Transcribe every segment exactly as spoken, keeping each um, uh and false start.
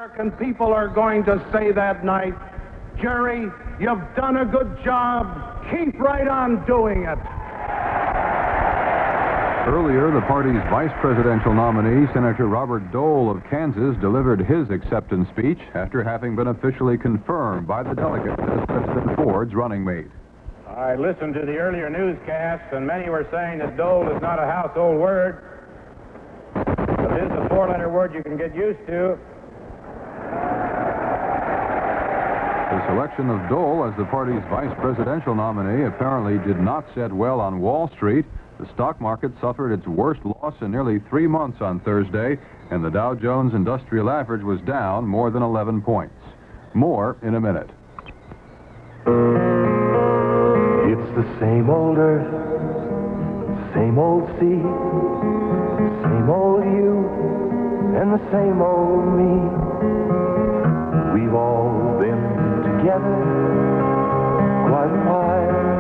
American people are going to say that night, Jerry, you've done a good job. Keep right on doing it. Earlier, the party's vice presidential nominee, Senator Robert Dole of Kansas, delivered his acceptance speech after having been officially confirmed by the delegates as President Ford's running mate. I listened to the earlier newscasts, and many were saying that Dole is not a household word, but it is a four-letter word you can get used to. The selection of Dole as the party's vice presidential nominee apparently did not set well on Wall Street. The stock market suffered its worst loss in nearly three months on Thursday, and the Dow Jones Industrial Average was down more than eleven points. More in a minute. It's the same old earth, same old sea, same old you, and the same old me. We've all been together quite a while,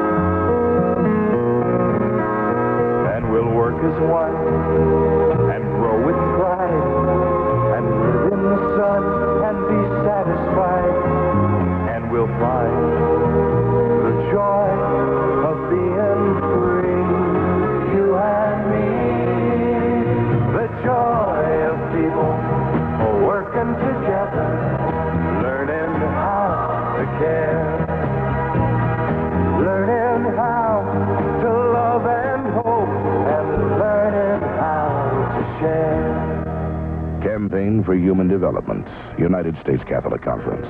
and we'll work as one and grow with pride and live in the sun and be satisfied, and we'll find the joy of being free, you and me, the joy of people working together, learning how to care, learning how to love and hope, and learning how to share. Campaign for Human Development, United States Catholic Conference.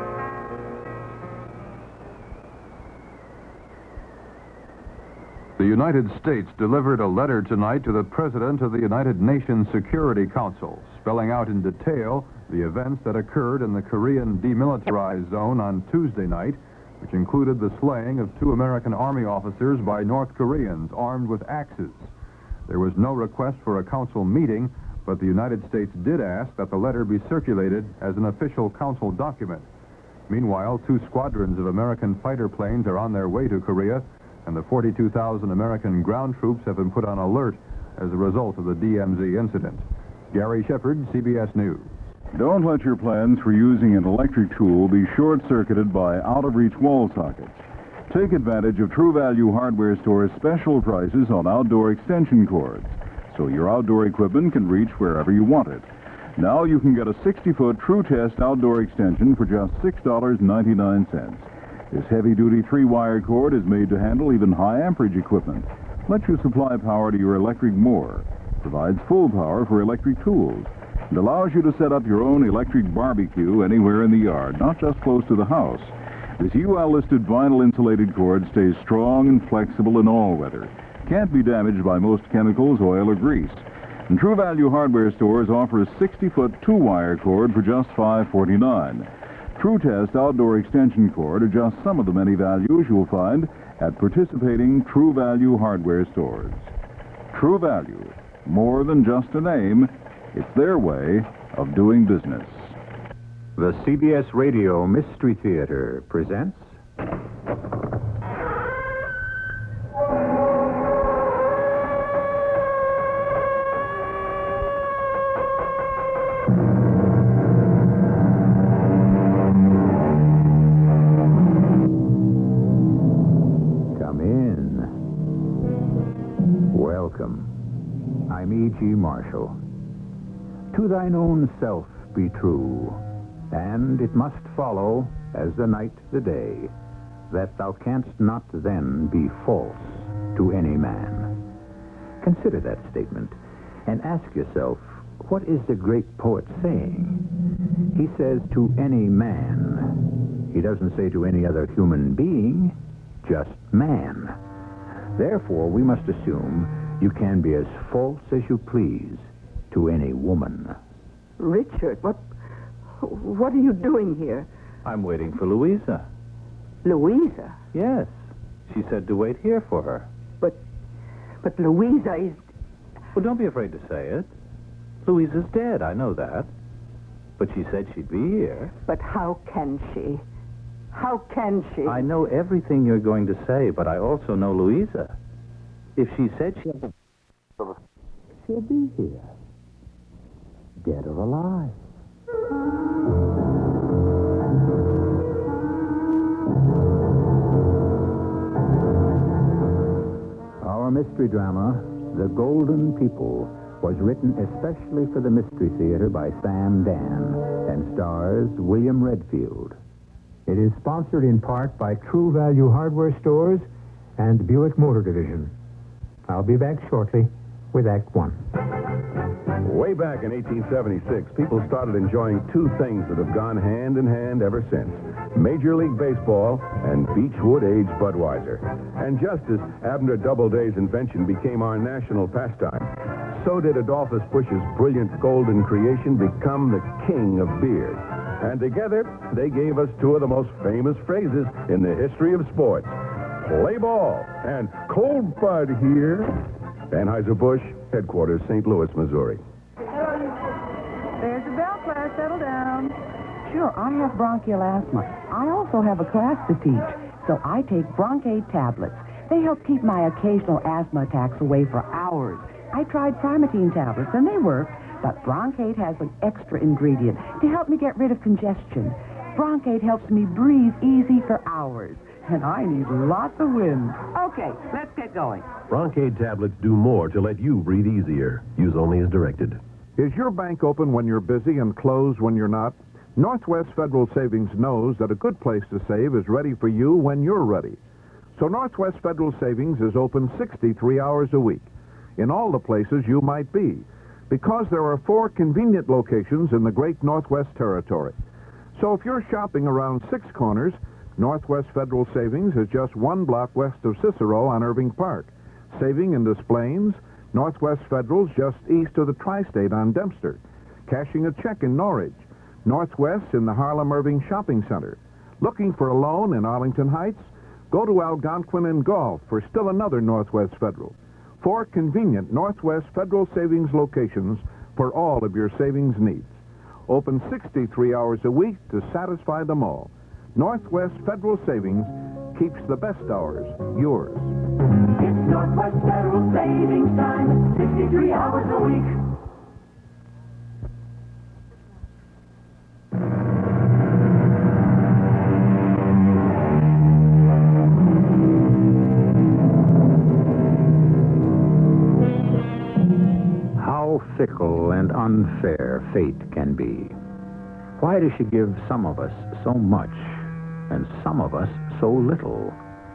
The United States delivered a letter tonight to the President of the United Nations Security Council, spelling out in detail the events that occurred in the Korean demilitarized zone on Tuesday night, which included the slaying of two American Army officers by North Koreans armed with axes. There was no request for a council meeting, but the United States did ask that the letter be circulated as an official council document. Meanwhile, two squadrons of American fighter planes are on their way to Korea, and the forty-two thousand American ground troops have been put on alert as a result of the D M Z incident. Gary Shepard, C B S News. Don't let your plans for using an electric tool be short-circuited by out-of-reach wall sockets. Take advantage of True Value Hardware Store's special prices on outdoor extension cords, so your outdoor equipment can reach wherever you want it. Now you can get a sixty-foot True Test outdoor extension for just six dollars and ninety-nine cents. This heavy-duty three-wire cord is made to handle even high-amperage equipment, lets you supply power to your electric mower, provides full power for electric tools, and allows you to set up your own electric barbecue anywhere in the yard, not just close to the house. This U L-listed vinyl-insulated cord stays strong and flexible in all weather. Can't be damaged by most chemicals, oil, or grease. And True Value Hardware Stores offer a sixty-foot two-wire cord for just five forty-nine. True Test outdoor extension cord are just some of the many values you'll find at participating True Value hardware stores. True Value, more than just a name, it's their way of doing business. The C B S Radio Mystery Theater presents... Welcome. I'm E G. Marshall. To thine own self be true, and it must follow, as the night the day, that thou canst not then be false to any man. Consider that statement, and ask yourself, what is the great poet saying? He says to any man. He doesn't say to any other human being, just man. Therefore, we must assume you can be as false as you please to any woman. Richard, what what are you doing here? I'm waiting for Louisa. Louisa? Yes. She said to wait here for her. But but Louisa is... Well, don't be afraid to say it. Louisa's dead, I know that. But she said she'd be here. But how can she? How can she? I know everything you're going to say, but I also know Louisa. If she said she'll... She'll be here. Dead or alive. mystery drama, The Golden People, was written especially for the Mystery Theater by Sam Dan and stars William Redfield. It is sponsored in part by True Value Hardware Stores and Buick Motor Division. I'll be back shortly with Act One. Way back in eighteen seventy-six, people started enjoying two things that have gone hand in hand ever since: Major League Baseball and Beechwood Aged Budweiser. And just as Abner Doubleday's invention became our national pastime, so did Adolphus Bush's brilliant golden creation become the king of beer. And together, they gave us two of the most famous phrases in the history of sports: play ball and cold bud here. Anheuser-Busch, headquarters, Saint Louis, Missouri. There's a bell, class. Settle down. Sure, I have bronchial asthma. I also have a class to teach, so I take Broncaid tablets. They help keep my occasional asthma attacks away for hours. I tried Primatene tablets, and they work, but Broncaid has an extra ingredient to help me get rid of congestion. Broncaid helps me breathe easy for hours, and I need lots of wind. Okay, let's get going. Broncaid tablets do more to let you breathe easier. Use only as directed. Is your bank open when you're busy and closed when you're not? Northwest Federal Savings knows that a good place to save is ready for you when you're ready. So Northwest Federal Savings is open sixty-three hours a week in all the places you might be, because there are four convenient locations in the great Northwest Territory. So if you're shopping around Six Corners, Northwest Federal Savings is just one block west of Cicero on Irving Park. Saving in Des Plaines, Northwest Federal's just east of the Tri-State on Dempster. Cashing a check in Norridge. Northwest in the Harlem Irving Shopping Center. Looking for a loan in Arlington Heights? Go to Algonquin and Gulf for still another Northwest Federal. Four convenient Northwest Federal Savings locations for all of your savings needs. Open sixty-three hours a week to satisfy them all. Northwest Federal Savings keeps the best hours yours. It's Northwest Federal Savings Time, sixty-three hours a week. How fickle and unfair fate can be. Why does she give some of us so much and some of us so little?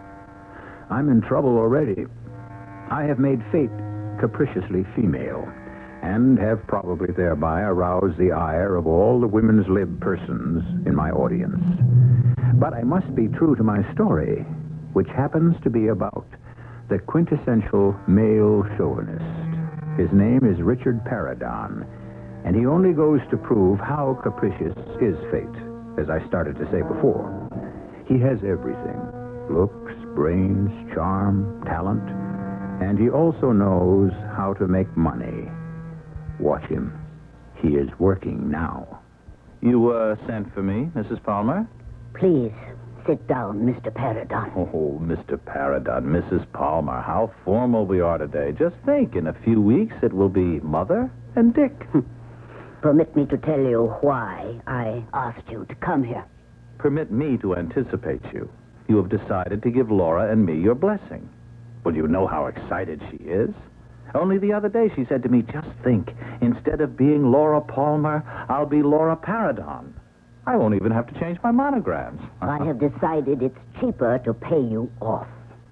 I'm in trouble already. I have made fate capriciously female and have probably thereby aroused the ire of all the women's lib persons in my audience. But I must be true to my story, which happens to be about the quintessential male chauvinist. His name is Richard Paradon, and he only goes to prove how capricious is fate, as I started to say before. He has everything: looks, brains, charm, talent, and he also knows how to make money. Watch him. He is working now. You, uh, sent for me, Missus Palmer? Please, sit down, Mister Paradon. Oh, Mister Paradon, Missus Palmer, how formal we are today. Just think, in a few weeks it will be Mother and Dick. Permit me to tell you why I asked you to come here. Permit me to anticipate you. You have decided to give Laura and me your blessing. Well, you know how excited she is. Only the other day she said to me, just think, instead of being Laura Palmer, I'll be Laura Paradon. I won't even have to change my monograms. I have decided it's cheaper to pay you off.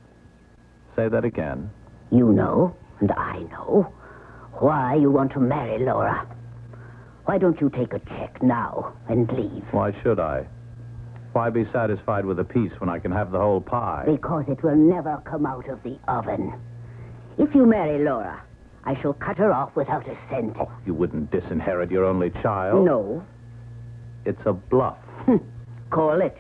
Say that again. You know, and I know, why you want to marry Laura. Why don't you take a check now and leave? Why should I? Why be satisfied with a piece when I can have the whole pie? Because it will never come out of the oven. If you marry Laura, I shall cut her off without a cent. Oh, you wouldn't disinherit your only child? No. It's a bluff. Call it.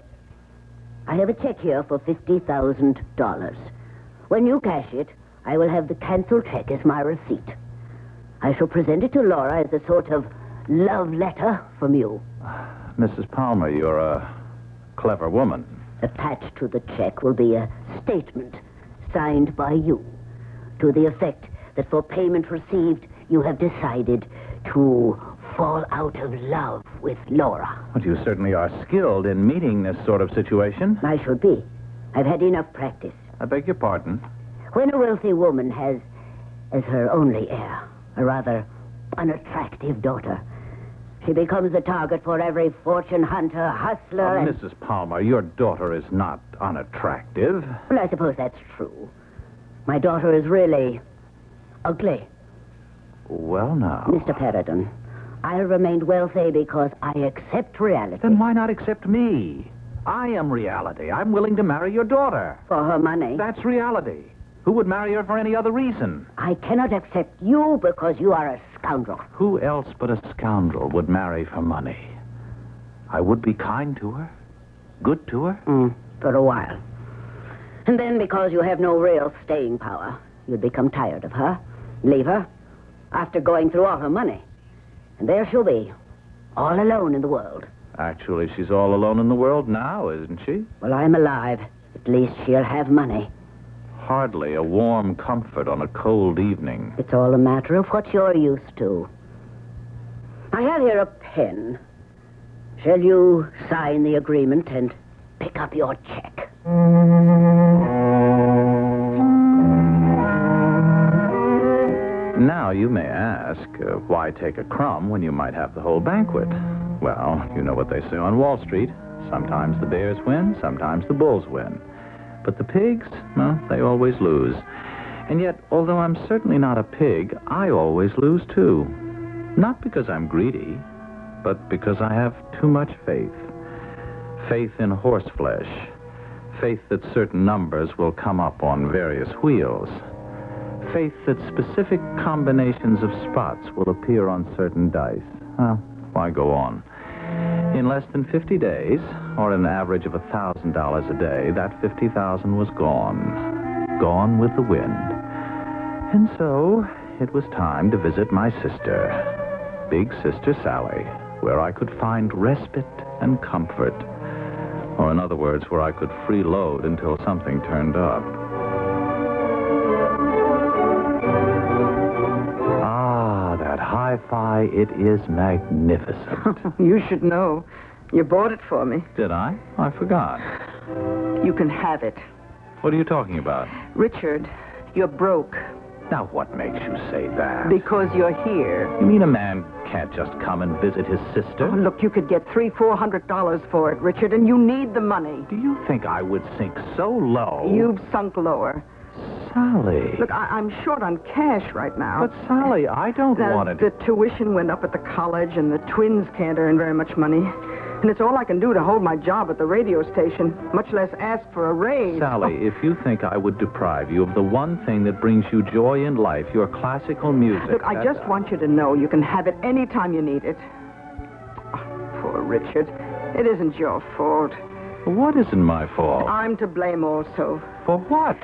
I have a check here for fifty thousand dollars. When you cash it, I will have the canceled check as my receipt. I shall present it to Laura as a sort of love letter from you. Missus Palmer, you're a clever woman. Attached to the check will be a statement signed by you to the effect that for payment received, you have decided to fall out of love with Laura. But you certainly are skilled in meeting this sort of situation. I should be. I've had enough practice. I beg your pardon? When a wealthy woman has as her only heir a rather unattractive daughter, she becomes a target for every fortune hunter, hustler, Oh, and... Missus Palmer, your daughter is not unattractive. Well, I suppose that's true. My daughter is really ugly. Well, now. Mister Peridon, I remained wealthy because I accept reality. Then why not accept me? I am reality. I'm willing to marry your daughter. For her money? That's reality. Who would marry her for any other reason? I cannot accept you because you are a scoundrel. Who else but a scoundrel would marry for money? I would be kind to her, good to her. Mm, for a while. And then because you have no real staying power, you'd become tired of her, leave her, after going through all her money. And there she'll be, all alone in the world. Actually, she's all alone in the world now, isn't she? Well, I'm alive. At least she'll have money. Hardly a warm comfort on a cold evening. It's all a matter of what you're used to. I have here a pen. Shall you sign the agreement and pick up your check? Now, you may ask, uh, why take a crumb when you might have the whole banquet? Well, you know what they say on Wall Street. Sometimes the bears win, sometimes the bulls win. But the pigs, well, they always lose. And yet, although I'm certainly not a pig, I always lose, too. Not because I'm greedy, but because I have too much faith. Faith in horseflesh. Faith that certain numbers will come up on various wheels. Faith that specific combinations of spots will appear on certain dice. Well, why go on? In less than fifty days, or an average of one thousand dollars a day, that fifty thousand dollars was gone. Gone with the wind. And so, it was time to visit my sister, Big Sister Sally, where I could find respite and comfort. Or in other words, where I could freeload until something turned up. Ah, that hi-fi, it is magnificent. You should know. You bought it for me. Did I? I forgot. You can have it. What are you talking about? Richard, you're broke. Now, what makes you say that? Because you're here. You mean a man can't just come and visit his sister? Oh, look, you could get three, four hundred dollars for it, Richard, and you need the money. Do you think I would sink so low? You've sunk lower. Sally. Look, I- I'm short on cash right now. But, Sally, I don't the, want it. The tuition went up at the college, and the twins can't earn very much money. And it's all I can do to hold my job at the radio station, much less ask for a raise. Sally, if you think I would deprive you of the one thing that brings you joy in life, your classical music... Look, I just want you to know you can have it any time you need it. Oh, poor Richard. It isn't your fault. What isn't my fault? I'm to blame also. For what?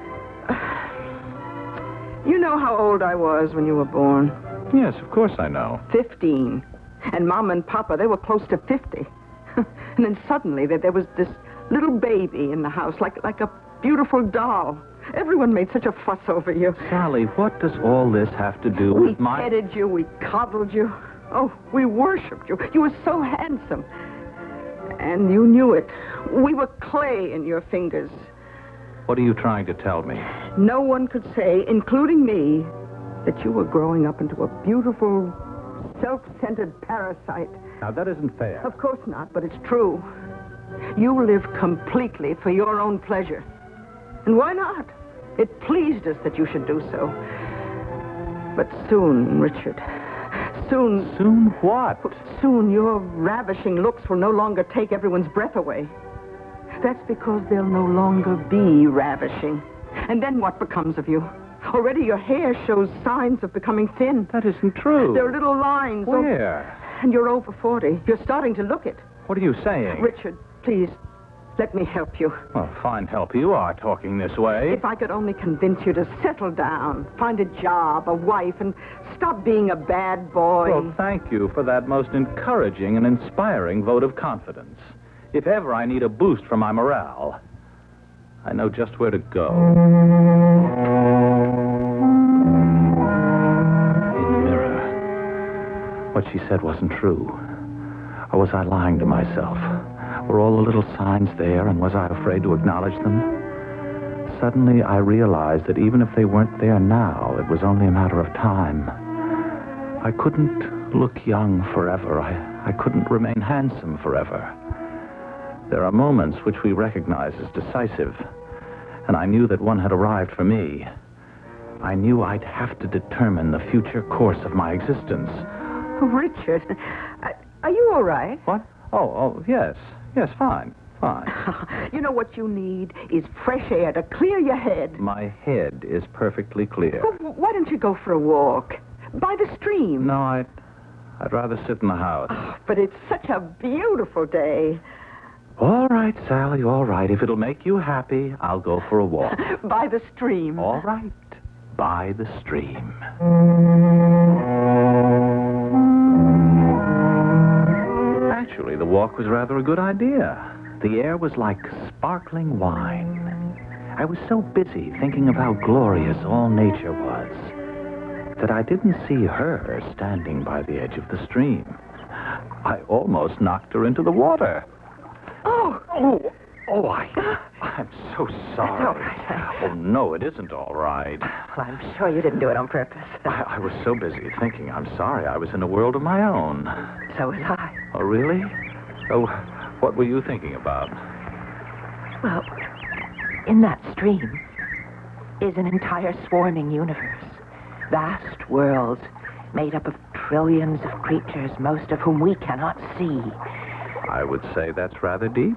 You know how old I was when you were born. Yes, of course I know. Fifteen. And Mom and Papa, they were close to fifty. And then suddenly there, there was this little baby in the house, like, like a beautiful doll. Everyone made such a fuss over you. Sally, what does all this have to do we with my... We petted you, we coddled you. Oh, we worshipped you. You were so handsome. And you knew it. We were clay in your fingers. What are you trying to tell me? No one could say, including me, that you were growing up into a beautiful, self-centered parasite. Now, that isn't fair. Of course not, but it's true. You live completely for your own pleasure. And why not? It pleased us that you should do so. But soon, Richard, soon... Soon what? Soon your ravishing looks will no longer take everyone's breath away. That's because they'll no longer be ravishing. And then what becomes of you? Already your hair shows signs of becoming thin. That isn't true. There are little lines. Where? And you're over forty. You're starting to look it. What are you saying? Richard, please, let me help you. Well, fine help you are talking this way. If I could only convince you to settle down, find a job, a wife, and stop being a bad boy. Well, thank you for that most encouraging and inspiring vote of confidence. If ever I need a boost for my morale, I know just where to go. In the mirror. What she said wasn't true. Or was I lying to myself? Were all the little signs there, and was I afraid to acknowledge them? suddenly I realized that even if they weren't there now, it was only a matter of time. I couldn't look young forever. I, I couldn't remain handsome forever. There are moments which we recognize as decisive, and I knew that one had arrived for me. I knew I'd have to determine the future course of my existence. Oh, Richard, are you all right? What? Oh, oh, yes. Yes, fine. Fine. You know what you need is fresh air to clear your head. My head is perfectly clear. Well, why don't you go for a walk? By the stream. No, I'd, I'd rather sit in the house. Oh, but it's such a beautiful day. All right, Sally, all right. If it'll make you happy, I'll go for a walk. By the stream. All right. By the stream. Actually, the walk was rather a good idea. The air was like sparkling wine. I was so busy thinking of how glorious all nature was that I didn't see her standing by the edge of the stream. I almost knocked her into the water. Oh! Oh, oh, I, I'm so sorry. All right. Oh, no, it isn't all right. Well, I'm sure you didn't do it on purpose. I, I was so busy thinking I'm sorry. I was in a world of my own. So was I. Oh, really? Oh, what were you thinking about? Well, in that stream is an entire swarming universe. Vast worlds made up of trillions of creatures, most of whom we cannot see. I would say that's rather deep.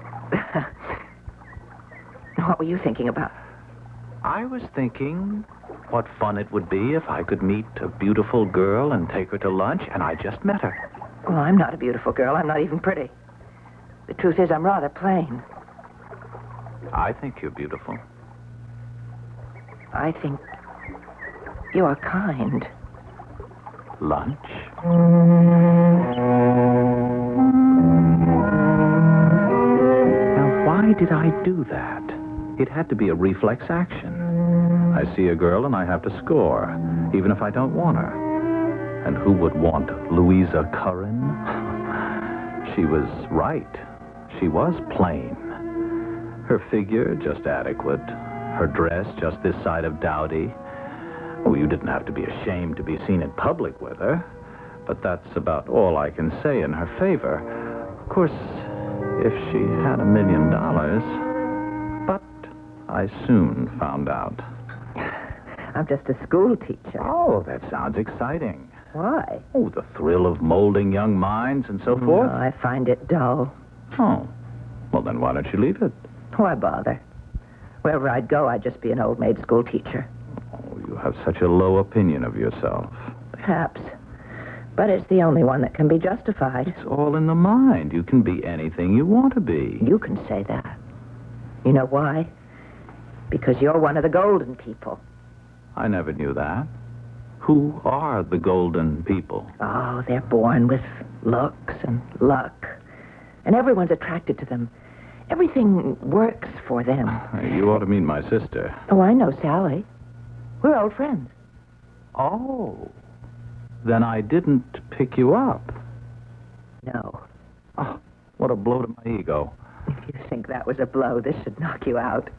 What were you thinking about? I was thinking what fun it would be if I could meet a beautiful girl and take her to lunch, and I just met her. Well, I'm not a beautiful girl. I'm not even pretty. The truth is, I'm rather plain. I think you're beautiful. I think you're kind. Lunch? Now, why did I do that? It had to be a reflex action. I see a girl and I have to score, even if I don't want her. And who would want Louisa Curran? She was right. She was plain. Her figure just adequate. Her dress just this side of dowdy. Oh, you didn't have to be ashamed to be seen in public with her. But that's about all I can say in her favor. Of course, if she had a million dollars. But I soon found out. I'm just a school teacher. Oh, that sounds exciting. Why? Oh, the thrill of molding young minds and so forth. No, I find it dull. Oh. Well, then why don't you leave it? Why bother? Wherever I'd go, I'd just be an old maid school teacher. Oh, you have such a low opinion of yourself. Perhaps. But it's the only one that can be justified. It's all in the mind. You can be anything you want to be. You can say that. You know why? Because you're one of the golden people. I never knew that. Who are the golden people? Oh, they're born with looks and luck. And everyone's attracted to them. Everything works for them. You ought to meet my sister. Oh, I know Sally. We're old friends. Oh. Then I didn't pick you up. No. Oh, what a blow to my ego. If you think that was a blow, this should knock you out.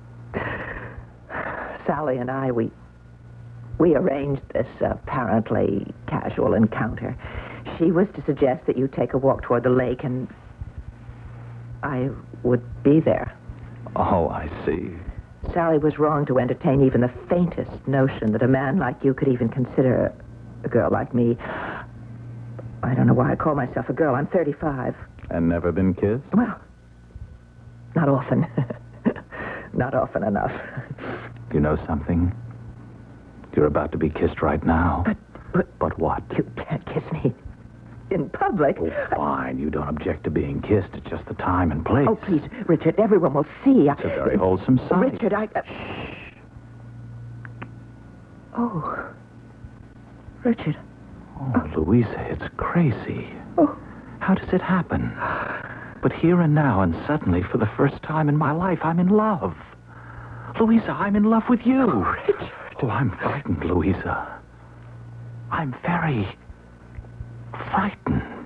Sally and I, we... We arranged this apparently casual encounter. She was to suggest that you take a walk toward the lake, and I would be there. Oh, I see. Sally was wrong to entertain even the faintest notion that a man like you could even consider a girl like me. I don't know why I call myself a girl. I'm thirty-five. And never been kissed? Well, not often. Not often enough. You know something? You're about to be kissed right now. But, but... But what? You can't kiss me in public. Oh, fine. You don't object to being kissed. It's just the time and place. Oh, please, Richard, everyone will see. It's a very wholesome sight. Richard, I... Uh... Shh. Oh. Richard. Oh, oh, Louisa, it's crazy. Oh. How does it happen? But here and now, and suddenly, for the first time in my life, I'm in love. Louisa, I'm in love with you. Oh, Richard. Oh, I'm frightened, Louisa. I'm very frightened.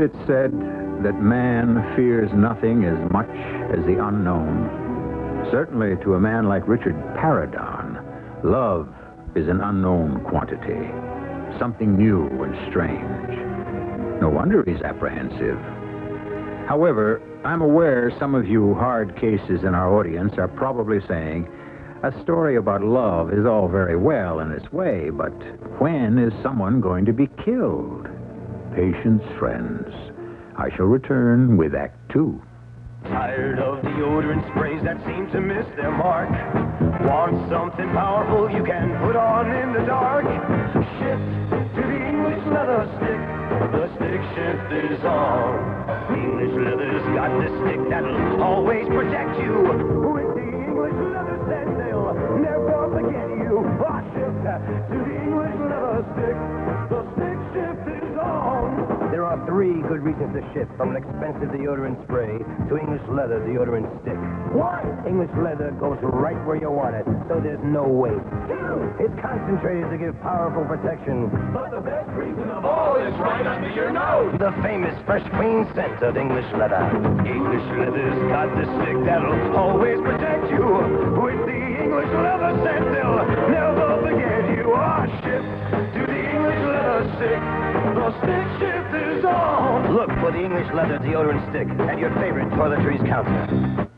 it said that man fears nothing as much as the unknown? Certainly to a man like Richard Paradon, love is an unknown quantity, something new and strange. No wonder he's apprehensive. However, I'm aware some of you hard cases in our audience are probably saying, a story about love is all very well in its way, but when is someone going to be killed? Patience, friends. I shall return with Act Two. Tired of deodorant sprays that seem to miss their mark. Want something powerful you can put on in the dark? Shift to the English leather stick. The stick shift is on. English leather's got the stick that'll always protect you. With the English leather set, they'll never forget you. Oh, shift to the English leather stick. The stick shift is on. There are three good reasons to shift from an expensive deodorant spray to English leather deodorant stick. One, English leather goes right where you want it, so there's no waste. two, It's concentrated to give powerful protection. but the best reason of all is right under your nose. The famous fresh, clean scent of English leather. English leather's got the stick that'll always protect you. With the English leather scent, they'll never forget you. Ah, shift to the English leather stick. The stick shift is on. Look for the English leather deodorant stick at your favorite toiletries counter.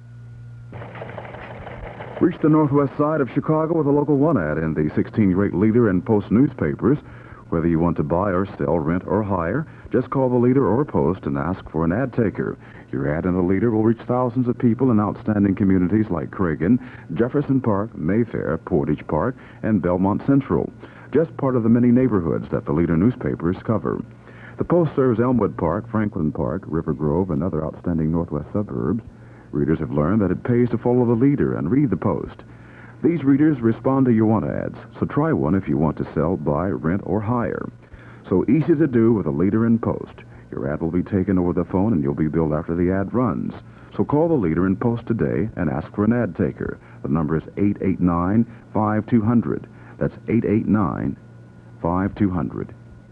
Reach the northwest side of Chicago with a local one ad in the sixteen great Leader and Post newspapers. Whether you want to buy or sell, rent or hire, just call the Leader or Post and ask for an ad taker. Your ad in the Leader will reach thousands of people in outstanding communities like Cragen, Jefferson Park, Mayfair, Portage Park, and Belmont Central. Just part of the many neighborhoods that the Leader newspapers cover. The Post serves Elmwood Park, Franklin Park, River Grove, and other outstanding northwest suburbs. Readers have learned that it pays to follow the Leader and read the Post. These readers respond to your want ads, so try one if you want to sell, buy, rent, or hire. So easy to do with a Leader and Post. Your ad will be taken over the phone and you'll be billed after the ad runs. So call the Leader and Post today and ask for an ad taker. The number is eight eight nine, five two zero zero. That's eight eight nine, five two zero zero.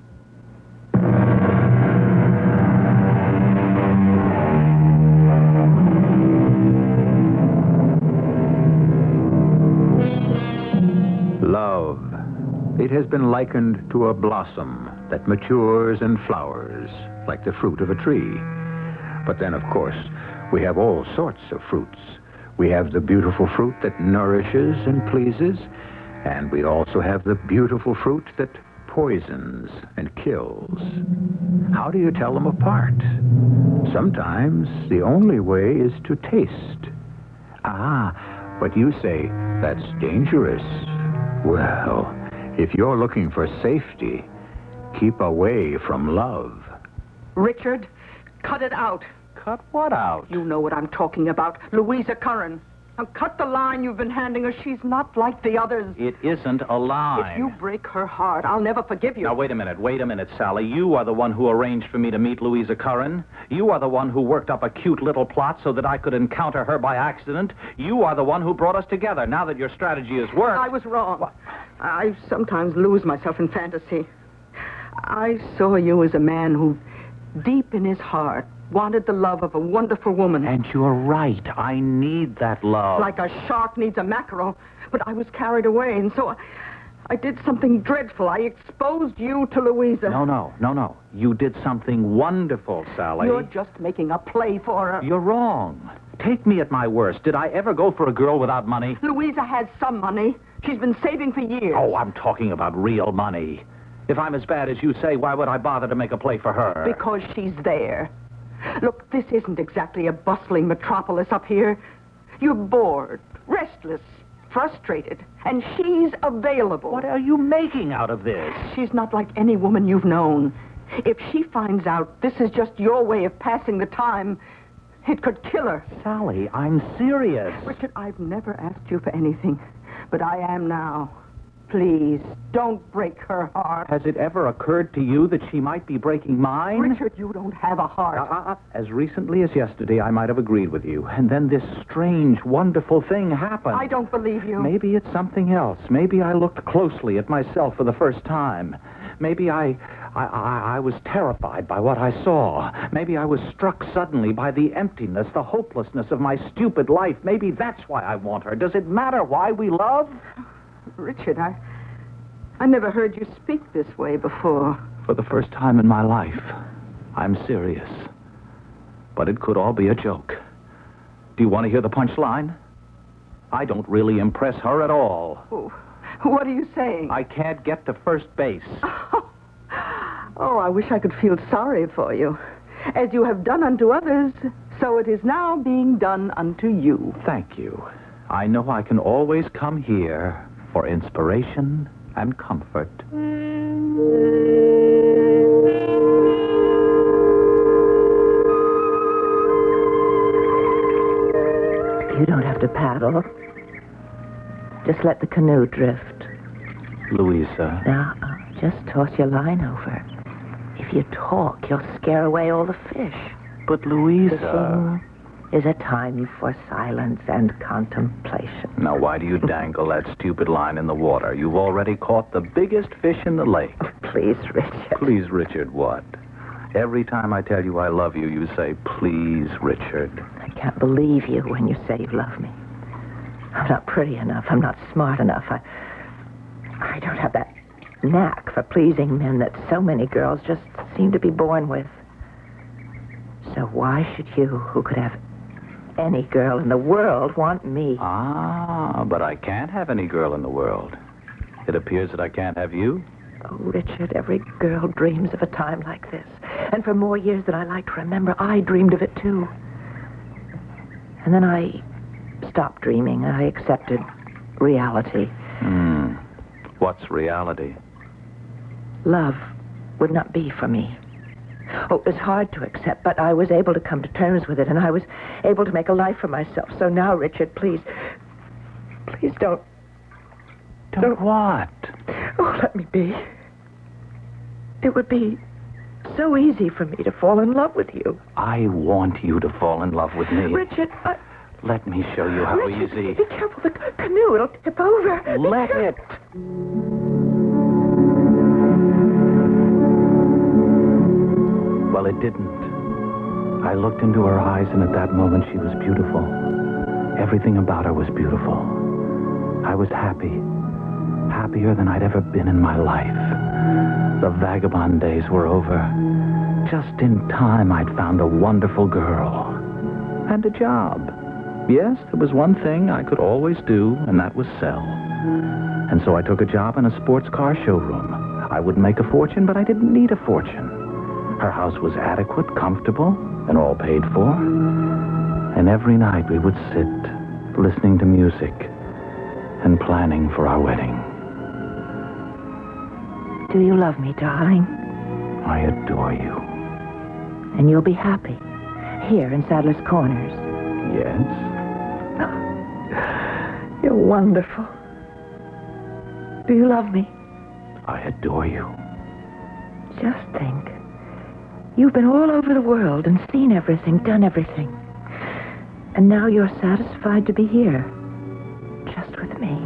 Love. It has been likened to a blossom that matures and flowers like the fruit of a tree. But then, of course, we have all sorts of fruits. We have the beautiful fruit that nourishes and pleases, and we also have the beautiful fruit that poisons and kills. How do you tell them apart? Sometimes the only way is to taste. Ah, but you say that's dangerous. Well, if you're looking for safety, keep away from love. Richard, cut it out. Cut what out? You know what I'm talking about. Louisa Curran. Now cut the line you've been handing her. She's not like the others. It isn't a line. If you break her heart, I'll never forgive you. Now, wait a minute, wait a minute, Sally. You are the one who arranged for me to meet Louisa Curran. You are the one who worked up a cute little plot so that I could encounter her by accident. You are the one who brought us together. Now that your strategy has worked... I was wrong. What? I sometimes lose myself in fantasy. I saw you as a man who, deep in his heart, wanted the love of a wonderful woman. And you're right. I need that love. Like a shark needs a mackerel. But I was carried away, and so I, I did something dreadful. I exposed you to Louisa. No, no, no, no. You did something wonderful, Sally. You're just making a play for her. You're wrong. Take me at my worst. Did I ever go for a girl without money? Louisa has some money. She's been saving for years. Oh, I'm talking about real money. If I'm as bad as you say, why would I bother to make a play for her? Because she's there. Look, this isn't exactly a bustling metropolis up here. You're bored, restless, frustrated, and she's available. What are you making out of this? She's not like any woman you've known. If she finds out this is just your way of passing the time, it could kill her. Sally, I'm serious. Richard, I've never asked you for anything, but I am now. Please, don't break her heart. Has it ever occurred to you that she might be breaking mine? Richard, you don't have a heart. Uh, uh, as recently as yesterday, I might have agreed with you. And then this strange, wonderful thing happened. I don't believe you. Maybe it's something else. Maybe I looked closely at myself for the first time. Maybe I, I, I, I was terrified by what I saw. Maybe I was struck suddenly by the emptiness, the hopelessness of my stupid life. Maybe that's why I want her. Does it matter why we love? Richard, I... I never heard you speak this way before. For the first time in my life, I'm serious. But it could all be a joke. Do you want to hear the punchline? I don't really impress her at all. Oh, what are you saying? I can't get to first base. Oh, I wish I could feel sorry for you. As you have done unto others, so it is now being done unto you. Thank you. I know I can always come here for inspiration and comfort. You don't have to paddle. Just let the canoe drift. Louisa. Now, uh, just toss your line over. If you talk, you'll scare away all the fish. But, Louisa... Fishing is a time for silence and contemplation. Now, why do you dangle that stupid line in the water? You've already caught the biggest fish in the lake. Oh, please, Richard. Please, Richard, what? Every time I tell you I love you, you say, please, Richard. I can't believe you when you say you love me. I'm not pretty enough. I'm not smart enough. I, I don't have that knack for pleasing men that so many girls just seem to be born with. So why should you, who could have any girl in the world, want me? Ah, but I can't have any girl in the world. It appears that I can't have you. Oh, Richard, every girl dreams of a time like this. And for more years than I like to remember, I dreamed of it, too. And then I stopped dreaming. I accepted reality. Hmm. What's reality? Love would not be for me. Oh, it was hard to accept, but I was able to come to terms with it, and I was able to make a life for myself. So now, Richard, please, please don't... Don't, don't what? Oh, let me be. It would be so easy for me to fall in love with you. I want you to fall in love with me. Richard, I... Let me show you how Richard, easy. Be careful, the canoe, it'll tip over. Let it. Well, it didn't. I looked into her eyes, and at that moment she was beautiful. Everything about her was beautiful. I was happy. Happier than I'd ever been in my life. The vagabond days were over. Just in time, I'd found a wonderful girl. And a job. Yes, there was one thing I could always do, and that was sell. And so I took a job in a sports car showroom. I would make a fortune, but I didn't need a fortune. Her house was adequate, comfortable, and all paid for. And every night we would sit, listening to music, and planning for our wedding. Do you love me, darling? I adore you. And you'll be happy, here in Sadler's Corners. Yes? You're wonderful. Do you love me? I adore you. Just think. You've been all over the world and seen everything, done everything. And now you're satisfied to be here. Just with me.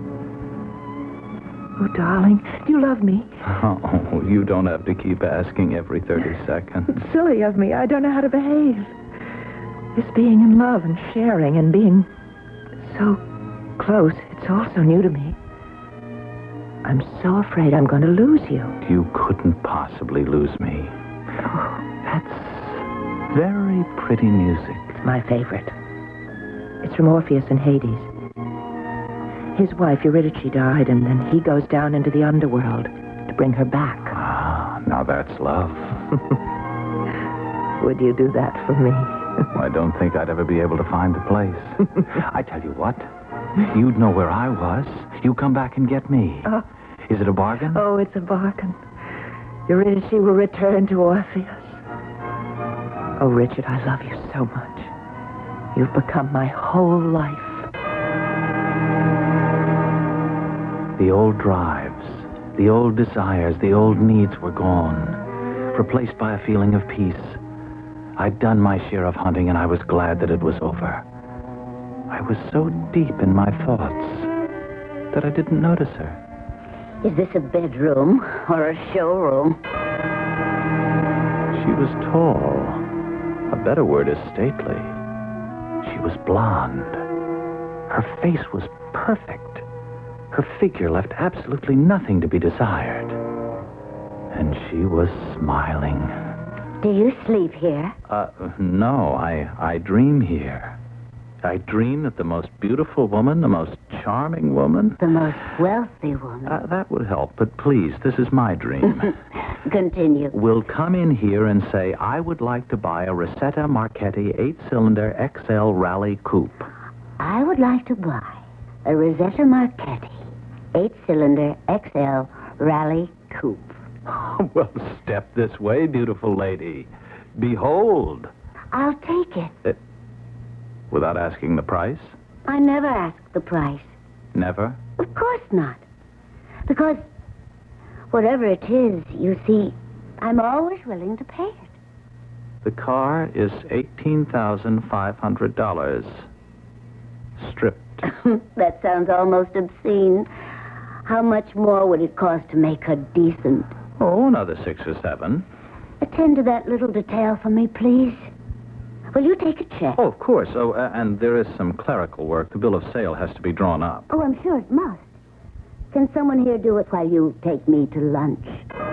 Oh, darling, do you love me? Oh, you don't have to keep asking every thirty seconds. It's silly of me. I don't know how to behave. This being in love and sharing and being so close, it's all so new to me. I'm so afraid I'm going to lose you. You couldn't possibly lose me. Oh. That's very pretty music. It's my favorite. It's from Orpheus in Hades. His wife, Eurydice, died, and then he goes down into the underworld to bring her back. Ah, now that's love. Would you do that for me? I don't think I'd ever be able to find the place. I tell you what, you'd know where I was. You come back and get me. Oh. Is it a bargain? Oh, it's a bargain. Eurydice will return to Orpheus. Oh, Richard, I love you so much. You've become my whole life. The old drives, the old desires, the old needs were gone, replaced by a feeling of peace. I'd done my share of hunting, and I was glad that it was over. I was so deep in my thoughts that I didn't notice her. Is this a bedroom or a showroom? She was tall. A better word is stately. She was blonde. Her face was perfect. Her figure left absolutely nothing to be desired. And she was smiling. Do you sleep here? Uh, no, I, I dream here. I dream that the most beautiful woman, the most charming woman... The most wealthy woman. Uh, that would help, but please, this is my dream. Continue. Will come in here and say, I would like to buy a Rosetta Marchetti eight-cylinder X L Rally Coupe. I would like to buy a Rosetta Marchetti eight-cylinder X L Rally Coupe. Well, step this way, beautiful lady. Behold. I'll take it. Uh, without asking the price? I never ask the price. Never? Of course not. Because whatever it is, you see, I'm always willing to pay it. The car is eighteen thousand five hundred dollars. Stripped. That sounds almost obscene. How much more would it cost to make her decent? Oh, another six or seven. Attend to that little detail for me, please. Will you take a check? Oh, of course. Oh, uh, and there is some clerical work. The bill of sale has to be drawn up. Oh, I'm sure it must. Can someone here do it while you take me to lunch?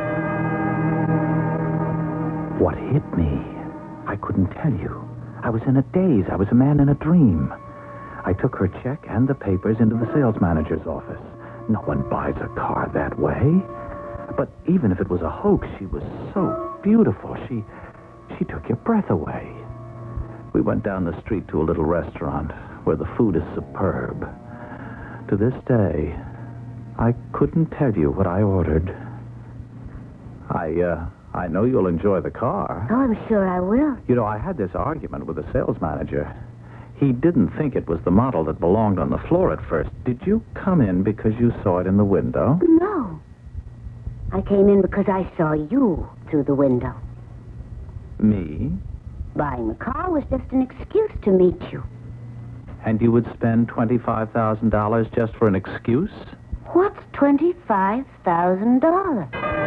What hit me? I couldn't tell you. I was in a daze. I was a man in a dream. I took her check and the papers into the sales manager's office. No one buys a car that way. But even if it was a hoax, she was so beautiful. She, she took your breath away. We went down the street to a little restaurant where the food is superb. To this day, I couldn't tell you what I ordered. I, uh, I know you'll enjoy the car. Oh, I'm sure I will. You know, I had this argument with the sales manager. He didn't think it was the model that belonged on the floor at first. Did you come in because you saw it in the window? No. I came in because I saw you through the window. Me? Buying the car was just an excuse to meet you. And you would spend twenty-five thousand dollars just for an excuse? What's twenty-five thousand dollars?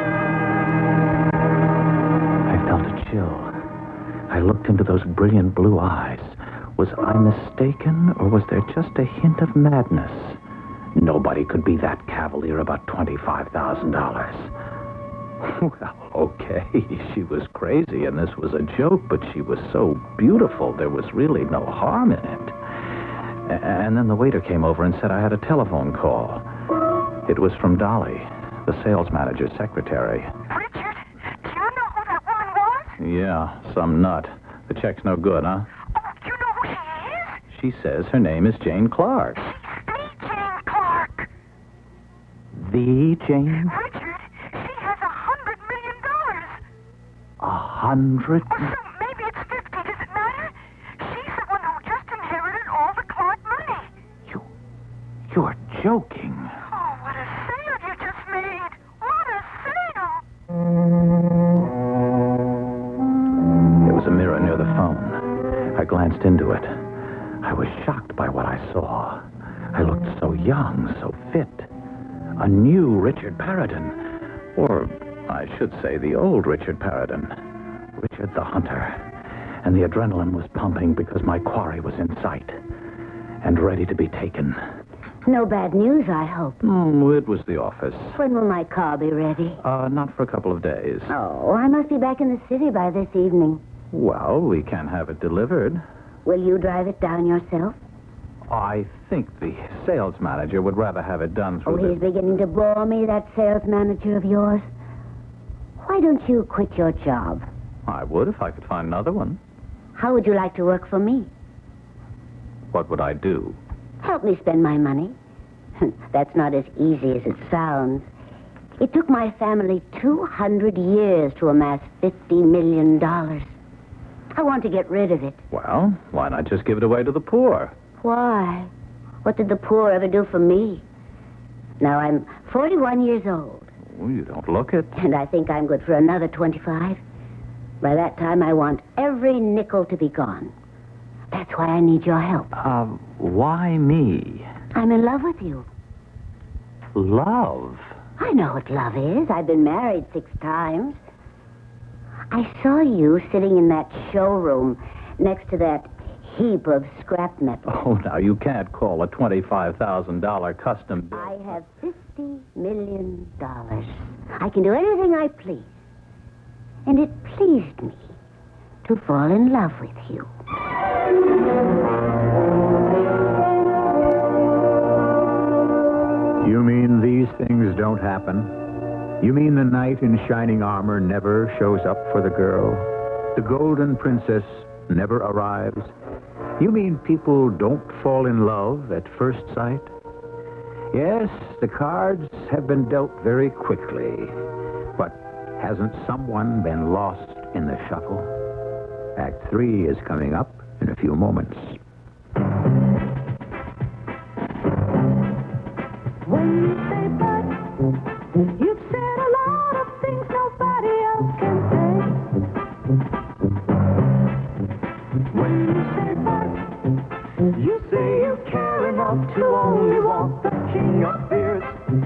I felt a chill. I looked into those brilliant blue eyes. Was I mistaken, or was there just a hint of madness? Nobody could be that cavalier about twenty-five thousand dollars. Well, okay, she was crazy, and this was a joke, but she was so beautiful, there was really no harm in it. And then the waiter came over and said I had a telephone call. It was from Dolly, the sales manager's secretary. Richard, do you know who that woman was? Yeah, some nut. The check's no good, huh? Oh, do you know who she is? She says her name is Jane Clark. The Jane Clark. The Jane? Richard, she has a hundred million dollars. A hundred? Or so, maybe it's fifty. Does it matter? She's the one who just inherited all the Clark money. You, you're joking. Oh, what a sale you just made. What a sale. There was a mirror near the phone. I glanced into it. I was shocked by what I saw. I looked so young, so fit. A new Richard Paradin. Or, I should say, the old Richard Paradin. Richard the Hunter. And the adrenaline was pumping because my quarry was in sight and ready to be taken. No bad news, I hope. Mm, it was the office. When will my car be ready? Uh, not for a couple of days. Oh, I must be back in the city by this evening. Well, we can have it delivered. Will you drive it down yourself? I think the sales manager would rather have it done through Oh, he's the... beginning to bore me, that sales manager of yours. Why don't you quit your job? I would if I could find another one. How would you like to work for me? What would I do? Help me spend my money. That's not as easy as it sounds. It took my family two hundred years to amass fifty million dollars. I want to get rid of it. Well, why not just give it away to the poor? Why? What did the poor ever do for me? Now, I'm forty-one years old. Oh, you don't look it. And I think I'm good for another twenty-five. By that time, I want every nickel to be gone. That's why I need your help. Uh, why me? I'm in love with you. Love? I know what love is. I've been married six times. I saw you sitting in that showroom next to that heap of scrap metal. Oh, now, you can't call a twenty-five thousand dollars custom bill. I have fifty million dollars. I can do anything I please. And it pleased me to fall in love with you. You mean these things don't happen? You mean the knight in shining armor never shows up for the girl? The golden princess never arrives? You mean people don't fall in love at first sight? Yes, the cards have been dealt very quickly. But hasn't someone been lost in the shuffle? Act three is coming up in a few moments. When you say but, you've said a lot of things nobody else can say. When you say but, you say you care enough to only want the king of fears.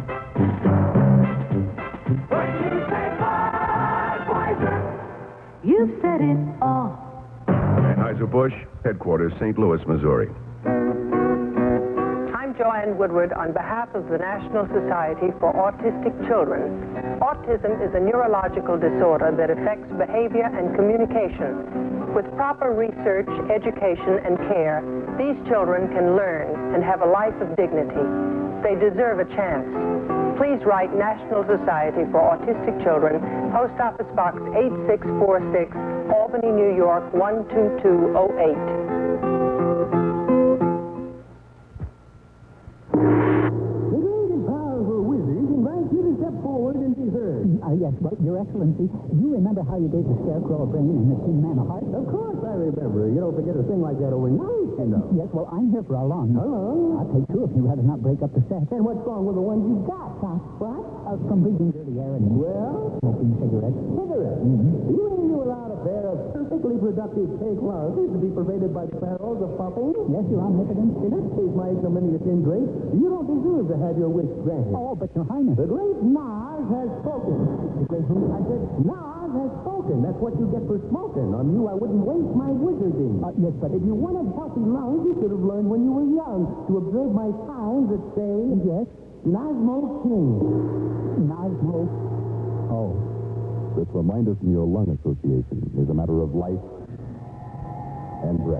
When you say Budweiser, you've said it all. Anheuser-Busch, headquarters, Saint Louis, Missouri. I'm Joanne Woodward on behalf of the National Society for Autistic Children. Autism is a neurological disorder that affects behavior and communication. With proper research, education, and care, these children can learn and have a life of dignity. They deserve a chance. Please write National Society for Autistic Children, Post Office Box eight six four six, Albany, New York, one two two oh eight. Uh, yes, well, Your Excellency, you remember how you gave the Scarecrow a brain and the Tin Man a heart? Of course I remember. You don't forget a thing like that overnight, you know. Yes, well, I'm here for a long. How long? I'll take two if you'd rather not break up the set. And what's wrong with the ones you got? Uh, what? Uh, from breathing dirty air and... Well? Smoking cigarettes. Cigarettes? Mm-hmm. You mean you allowed a pair of perfectly productive cake lungs to be pervaded by sparrows of puffing? Yes, Your Omnipotence. In that case, my ignominious ingrate, you don't deserve to have your wish granted. Oh, but Your Highness. The great Nas has spoken. The great who? I said, Nas has spoken. That's what you get for smoking. On you, I wouldn't waste my wizarding. Uh, yes, but... If you wanted healthy lungs, you should have learned when you were young to observe my signs that say... Yes? Nasmo King. Nasmo. Oh. This reminder from your lung association is a matter of life and breath.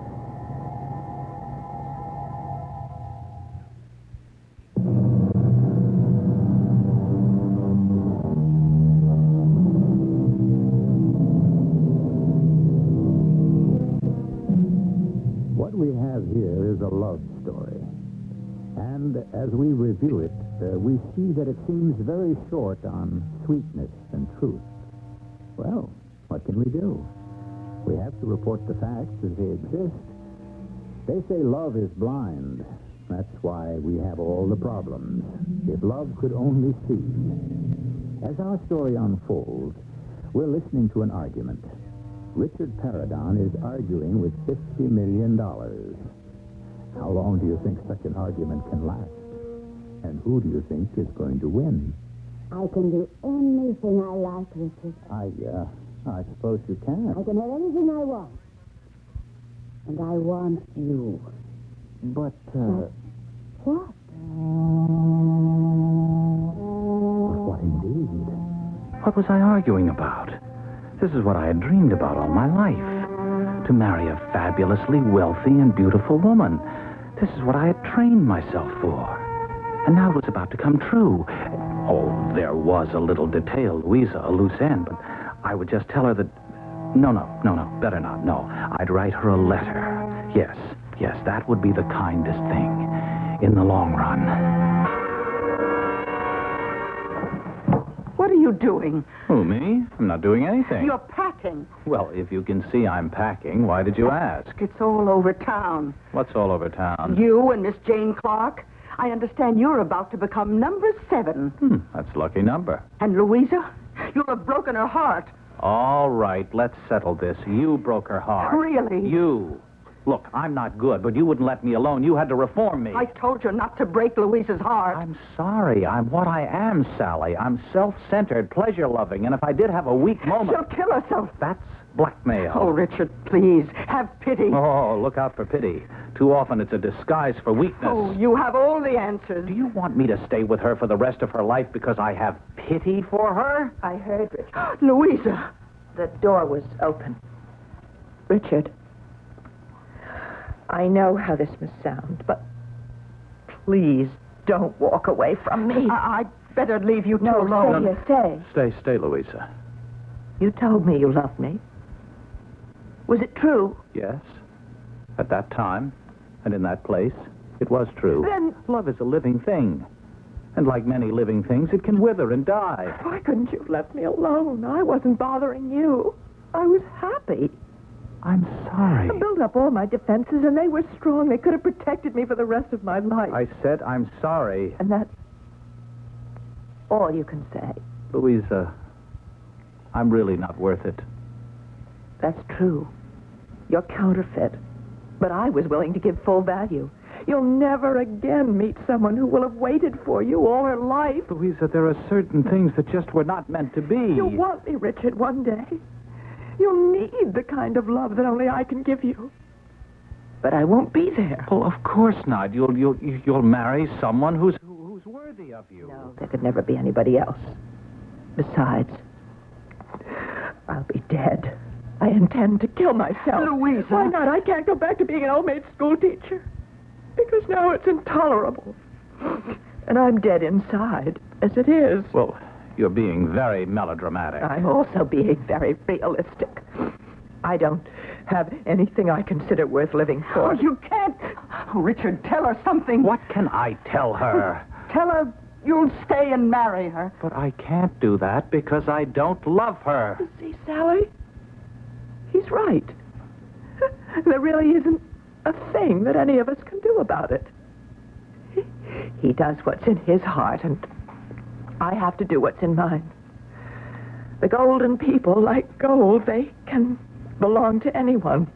What we have here is a love story. And as we review it, uh, we see that it seems very short on sweetness and truth. Well, what can we do? We have to report the facts as they exist. They say love is blind. That's why we have all the problems. If love could only see. As our story unfolds, we're listening to an argument. Richard Paradon is arguing with fifty million dollars. How long do you think such an argument can last? And who do you think is going to win? I can do anything I like, Richard. I, uh, I suppose you can. I can have anything I want. And I want you. But, uh... What? What indeed? What was I arguing about? This is what I had dreamed about all my life. To marry a fabulously wealthy and beautiful woman. This is what I had trained myself for. And now it was about to come true. Oh, there was a little detail, Louisa, a loose end, but I would just tell her that... No, no, no, no, better not, no. I'd write her a letter. Yes, yes, that would be the kindest thing in the long run. What are you doing? Who, me? I'm not doing anything. You're packing. Well, if you can see I'm packing, why did you ask? It's all over town. What's all over town? You and Miss Jane Clark. I understand you're about to become number seven. Hmm, that's a lucky number. And Louisa? You'll have broken her heart. All right, let's settle this. You broke her heart. Really? You. Look, I'm not good, but you wouldn't let me alone. You had to reform me. I told you not to break Louisa's heart. I'm sorry. I'm what I am, Sally. I'm self-centered, pleasure-loving, and if I did have a weak moment... She'll kill herself. That's blackmail. Oh, Richard, please, have pity. Oh, look out for pity. Too often it's a disguise for weakness. Oh, you have all the answers. Do you want me to stay with her for the rest of her life because I have pity for her? I heard Richard. Louisa. The door was open. Richard, I know how this must sound, but please don't walk away from me. I- I'd better leave you two no, alone. Stay here, stay. Stay, stay, Louisa. You told me you loved me. Was it true? Yes. At that time, and in that place, it was true. Then... Love is a living thing. And like many living things, it can wither and die. Why couldn't you have left me alone? I wasn't bothering you. I was happy. I'm sorry. I built up all my defenses, and they were strong. They could have protected me for the rest of my life. I said I'm sorry. And that's all you can say. Louisa, I'm really not worth it. That's true. You're counterfeit. But I was willing to give full value. You'll never again meet someone who will have waited for you all her life. Louisa, there are certain things that just were not meant to be. You'll want me, Richard, one day. You'll need the kind of love that only I can give you. But I won't be there. Well, of course not. You'll you'll you'll marry someone who's who's worthy of you. No, there could never be anybody else. Besides, I'll be dead. I intend to kill myself. Louisa. Why not? I can't go back to being an old maid school teacher. Because now it's intolerable. And I'm dead inside, as it is. Well, you're being very melodramatic. I'm also being very realistic. I don't have anything I consider worth living for. Oh, you can't. Oh, Richard, tell her something. What can I tell her? Tell her you'll stay and marry her. But I can't do that because I don't love her. You see, Sally? He's right. There really isn't a thing that any of us can do about it. He does what's in his heart, and I have to do what's in mine. The golden people, like gold, they can belong to anyone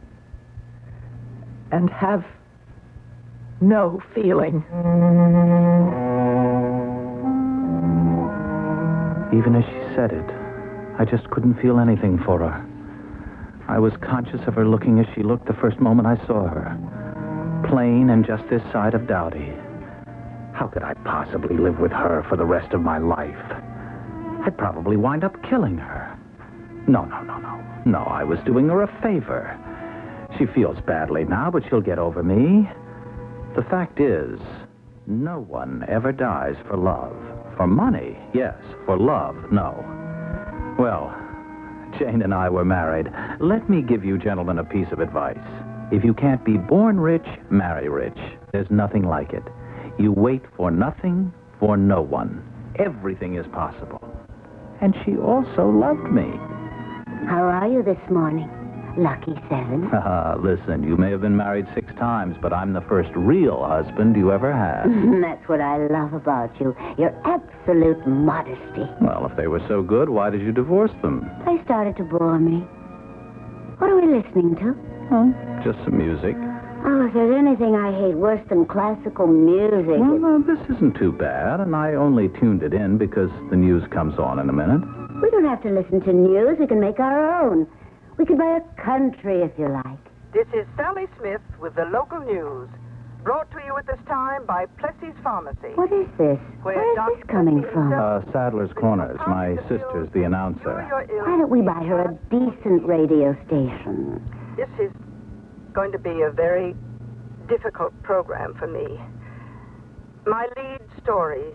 and have no feeling. Even as she said it, I just couldn't feel anything for her. I was conscious of her looking as she looked the first moment I saw her. Plain and just this side of dowdy. How could I possibly live with her for the rest of my life? I'd probably wind up killing her. No, no, no, no. No, I was doing her a favor. She feels badly now, but she'll get over me. The fact is, no one ever dies for love. For money, yes. For love, no. Well, Jane and I were married. Let me give you gentlemen a piece of advice. If you can't be born rich, marry rich. There's nothing like it. You wait for nothing, for no one. Everything is possible. And she also loved me. How are you this morning? Lucky seven. Uh, listen, you may have been married six times, but I'm the first real husband you ever had. That's what I love about you. Your absolute modesty. Well, if they were so good, why did you divorce them? They started to bore me. What are we listening to? Huh? Just some music. Oh, if there's anything I hate worse than classical music... Well, no, this isn't too bad, and I only tuned it in because the news comes on in a minute. We don't have to listen to news. We can make our own. We could buy a country if you like. This is Sally Smith with the local news. Brought to you at this time by Plessy's Pharmacy. What is this? Where Where is this coming from? Uh, Sadler's Corners. My sister's the announcer. Why don't we buy her a decent radio station? This is going to be a very difficult program for me. My lead story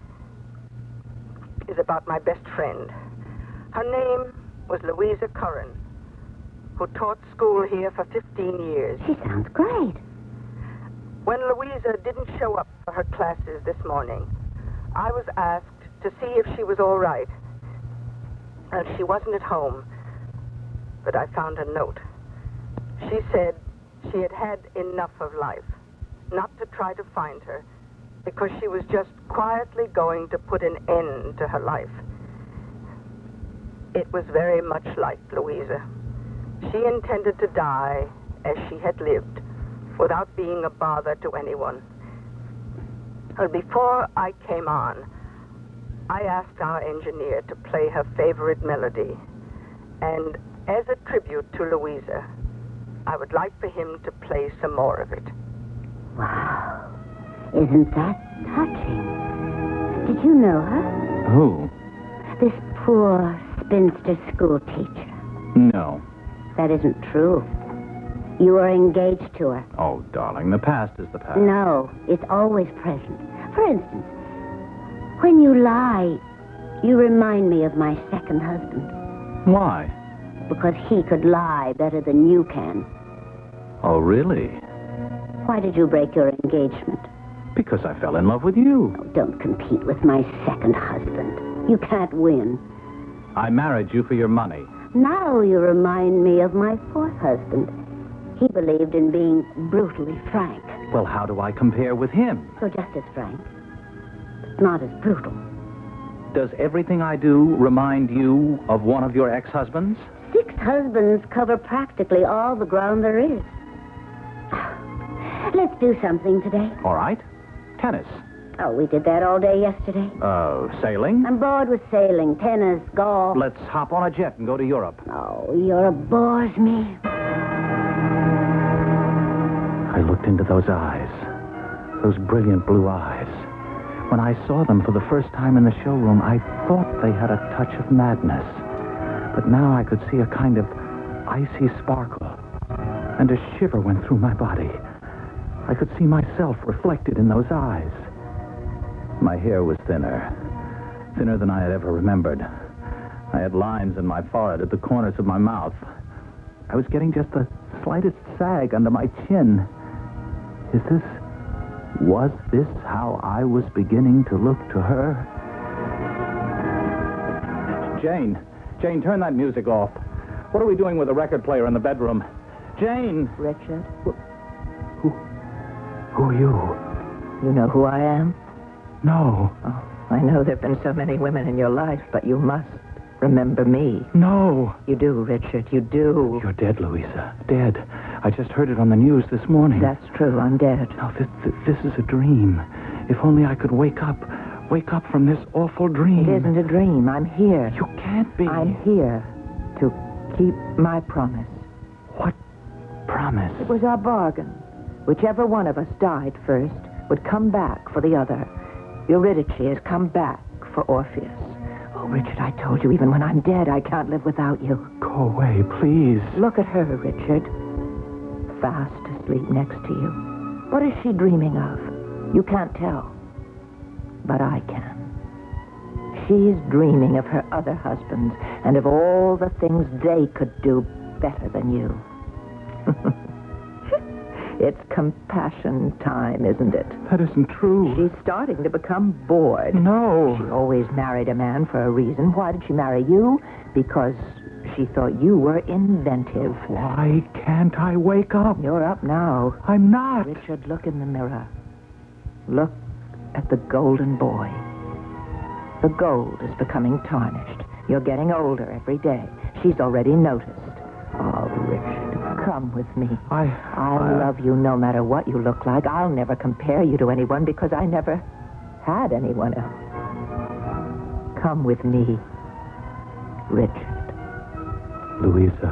is about my best friend. Her name was Louisa Curran, who taught school here for fifteen years. She sounds great. When Louisa didn't show up for her classes this morning, I was asked to see if she was all right. And she wasn't at home, but I found a note. She said she had had enough of life, not to try to find her, because she was just quietly going to put an end to her life. It was very much like Louisa. She intended to die as she had lived, without being a bother to anyone. Well, before I came on, I asked our engineer to play her favorite melody. And as a tribute to Louisa, I would like for him to play some more of it. Wow. Isn't that touching? Did you know her? Who? This poor spinster school teacher. No. That isn't true. You are engaged to her. Oh, darling, the past is the past. No, it's always present. For instance, when you lie, you remind me of my second husband. Why? Because he could lie better than you can. Oh, really? Why did you break your engagement? Because I fell in love with you. Oh, don't compete with my second husband. You can't win. I married you for your money. Now you remind me of my fourth husband. He believed in being brutally frank. Well, how do I compare with him? So just as frank, but not as brutal. Does everything I do remind you of one of your ex-husbands? Six husbands cover practically all the ground there is. Let's do something today. All right. Tennis. Oh, we did that all day yesterday. Uh, sailing? I'm bored with sailing, tennis, golf. Let's hop on a jet and go to Europe. Oh, Europe bores me. I looked into those eyes, those brilliant blue eyes. When I saw them for the first time in the showroom, I thought they had a touch of madness. But now I could see a kind of icy sparkle, and a shiver went through my body. I could see myself reflected in those eyes. My hair was thinner, thinner than I had ever remembered. I had lines in my forehead at the corners of my mouth. I was getting just the slightest sag under my chin. Is this, was this how I was beginning to look to her? Jane, Jane, turn that music off. What are we doing with the record player in the bedroom? Jane! Richard? Who, who are you? You know who I am? No. Oh, I know there have been so many women in your life, but you must remember me. No. You do, Richard, you do. You're dead, Louisa. Dead. I just heard it on the news this morning. That's true, I'm dead. No, this, this, this is a dream. If only I could wake up, wake up from this awful dream. It isn't a dream. I'm here. You can't be. I'm here to keep my promise. What promise? It was our bargain. Whichever one of us died first would come back for the other. Eurydice has come back for Orpheus. Oh, Richard, I told you, even when I'm dead, I can't live without you. Go away, please. Look at her, Richard. Fast asleep next to you. What is she dreaming of? You can't tell. But I can. She's dreaming of her other husbands and of all the things they could do better than you. It's compassion time, isn't it? That isn't true. She's starting to become bored. No. She always married a man for a reason. Why did she marry you? Because she thought you were inventive. Why can't I wake up? You're up now. I'm not. Richard, look in the mirror. Look at the golden boy. The gold is becoming tarnished. You're getting older every day. She's already noticed. Oh, Richard, come with me. I... I I... love you no matter what you look like. I'll never compare you to anyone because I never had anyone else. Come with me, Richard. Louisa,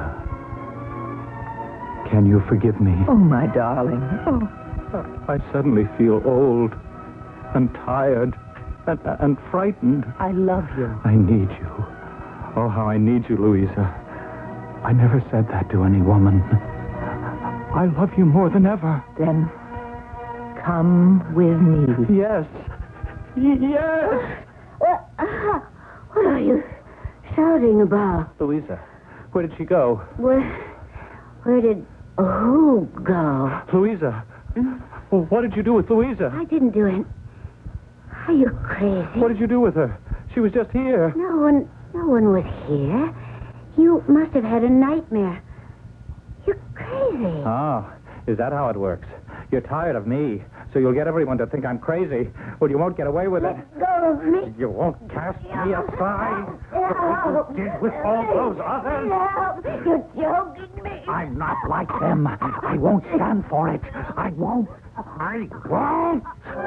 can you forgive me? Oh, my darling. Oh. I suddenly feel old and tired and, and frightened. I love you. I need you. Oh, how I need you, Louisa. I never said that to any woman. I love you more than ever. Then come with me. Yes. Yes. What, uh, what are you shouting about? Louisa, where did she go? Where, where did who go? Louisa. Well, what did you do with Louisa? I didn't do it. Are you crazy? What did you do with her? She was just here. No one, no one was here. You must have had a nightmare. You're crazy. Oh, is that how it works? You're tired of me, so you'll get everyone to think I'm crazy. Well, you won't get away with it. Let go of me. You won't cast me aside. Help. Like you did with all those others. Help. You're joking me. I'm not like them. I won't stand for it. I won't. I won't.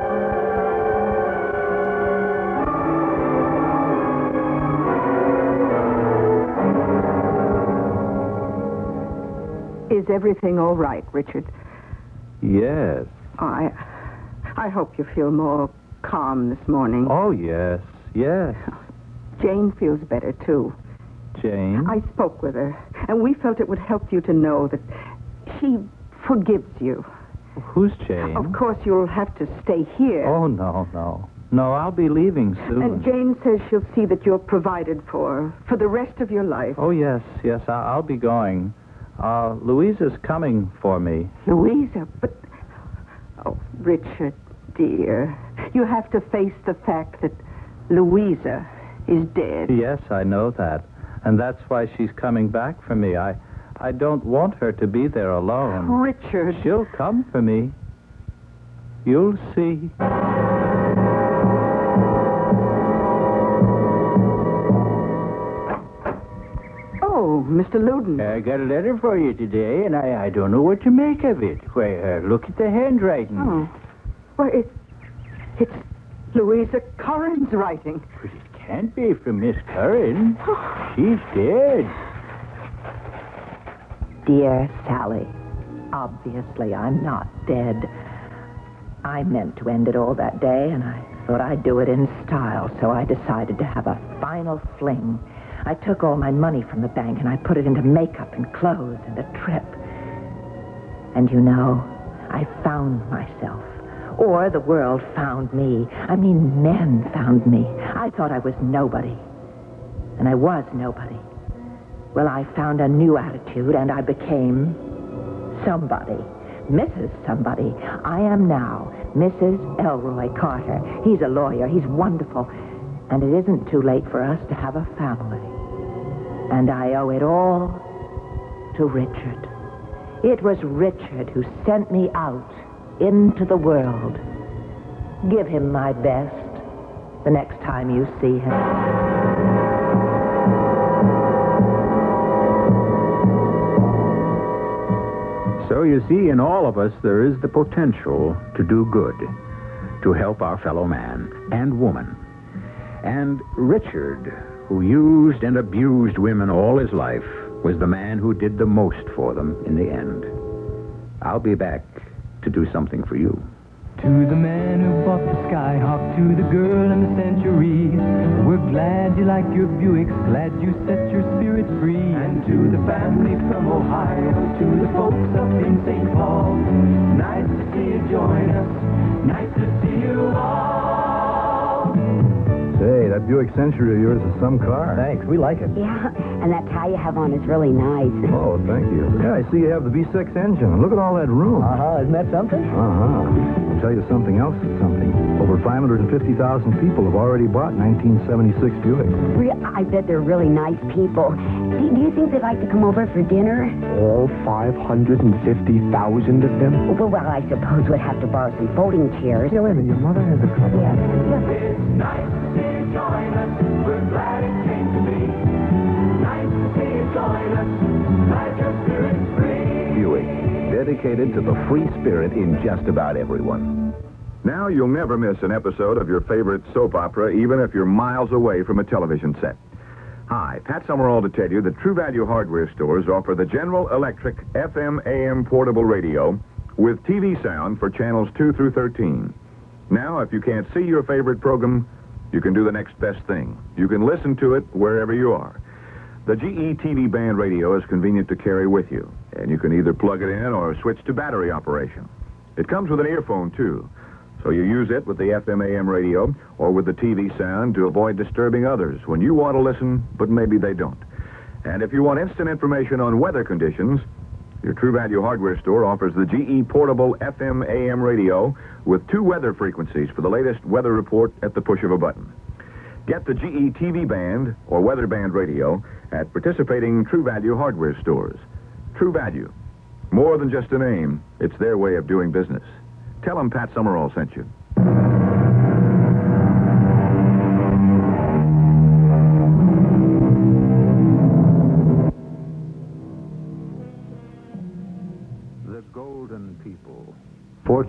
Is everything all right, Richard? Yes. I, I hope you feel more calm this morning. Oh, yes, yes. Jane feels better, too. Jane? I spoke with her, and we felt it would help you to know that she forgives you. Who's Jane? Of course, you'll have to stay here. Oh, no, no. No, I'll be leaving soon. And Jane says she'll see that you're provided for, for the rest of your life. Oh, yes, yes, I- I'll be going. Uh, Louisa's coming for me. Louisa, but... Oh, Richard, dear, you have to face the fact that Louisa is dead. Yes, I know that. And that's why she's coming back for me. I I don't want her to be there alone. Richard. She'll come for me. You'll see. Oh, Mister Loudon. I got a letter for you today, and I, I don't know what to make of it. Why, uh, look at the handwriting. Oh. Well, it, it's Louisa Curran's writing. But it can't be from Miss Curran. She's dead. Dear Sally, obviously I'm not dead. I meant to end it all that day, and I thought I'd do it in style, so I decided to have a final fling. I took all my money from the bank, and I put it into makeup and clothes and a trip. And you know, I found myself. Or the world found me. I mean, men found me. I thought I was nobody. And I was nobody. Well, I found a new attitude, and I became somebody. Missus Somebody. I am now Missus Elroy Carter. He's a lawyer. He's wonderful. And it isn't too late for us to have a family. And I owe it all to Richard. It was Richard who sent me out into the world. Give him my best the next time you see him. So you see, in all of us, there is the potential to do good, to help our fellow man and woman. And Richard, who used and abused women all his life, was the man who did the most for them in the end. I'll be back to do something for you. To the man who bought the Skyhawk, to the girl in the Century, we're glad you like your Buicks, glad you set your spirit free. And to the family from Ohio, to the folks up in Saint Paul, nice to see you join us, nice to see you all. Say, that Buick Century of yours is some car. Thanks, we like it. Yeah, and that tie you have on is really nice. Oh, thank you. Yeah, I see you have the V six engine. Look at all that room. Uh-huh, isn't that something? Uh-huh. I'll tell you something else that's something. Over five hundred fifty thousand people have already bought nineteen seventy-six Buick. Re- I bet they're really nice people. Do, do you think they'd like to come over for dinner? All five hundred fifty thousand of them? Well, well, I suppose we'd have to borrow some folding chairs. Yeah, wait a minute, your mother has a couple. Yeah. It's nice to see you join us, we're glad it came to be. Nice to see you join us, like your spirit's free. Buick, dedicated to the free spirit in just about everyone. Now you'll never miss an episode of your favorite soap opera, even if you're miles away from a television set. Hi, Pat Summerall to tell you that True Value Hardware stores offer the General Electric F M A M portable radio with T V sound for channels two through thirteen. Now, if you can't see your favorite program, you can do the next best thing. You can listen to it wherever you are. The G E T V band radio is convenient to carry with you, and you can either plug it in or switch to battery operation. It comes with an earphone, too, so you use it with the F M A M radio or with the T V sound to avoid disturbing others when you want to listen, but maybe they don't. And if you want instant information on weather conditions, your True Value Hardware store offers the G E Portable F M A M radio with two weather frequencies for the latest weather report at the push of a button. Get the G E T V band or weather band radio at participating True Value Hardware stores. True Value. More than just a name, it's their way of doing business. Tell them Pat Summerall sent you.